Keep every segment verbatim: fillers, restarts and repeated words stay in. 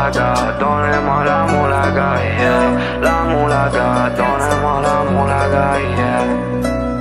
moulaga, donnez-moi la moulaga, yeah. La moulaga, donnez-moi la moulaga, yeah.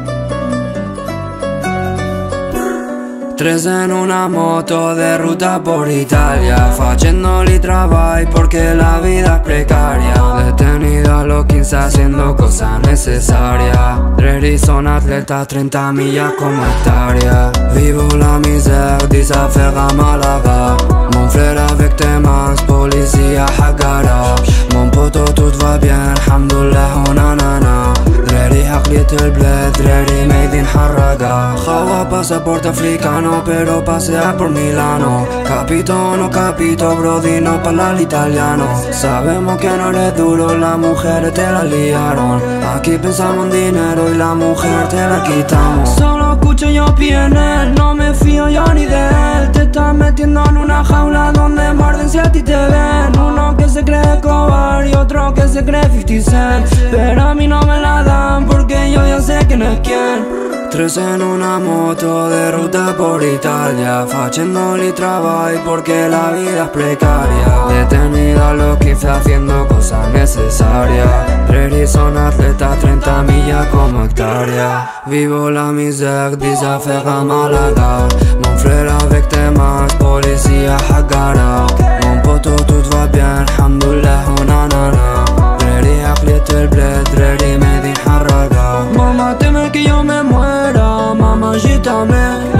Tres en una moto de ruta por Italia, facendoli travai porque la vida es precaria. Detenido a los quince haciendo cosas necesarias. Tres son atletas, treinta millas como hectárea. Vivo la misère, des affaires à Malaga. Mon frère avec tes mains, policia à garage. Mon poto tout va bien, alhamdoulilah ونانانا. دراري عقلية البلاد, دراري ميدين حراقة. خوا pasaporte africano pero pasea por Milano. Capito, no capito, brody, no parla l'italiano. Sabemos que no eres duro, las mujeres te la liaron. Aquí pensamos en dinero y la mujer te la quitamos. Solo escucho yo P N L, no me fío yo ni de él. Te estás metiendo en una jaula donde muerden si a ti te ven. Uno que se cree Escobar y otro que se cree cincuenta Cent. Pero a mí no me la dan porque yo ya sé quién es quién. Tres en una moto de ruta por Italia, facendoli travai porque la vida es precaria. Detenido a los quince haciendo cosas necesarias. Tres son atletas, treinta millas como hectárea. Vivo la misère, des affaires à Malaga. Mon frère avec tes mains, policia à garage. Mon poto tout va bien, alhamdoulilah ونانانا. دراري عقلية البلاد, دراري ميدين حراقة. Mamá teme que yo me muera, mamá agítame.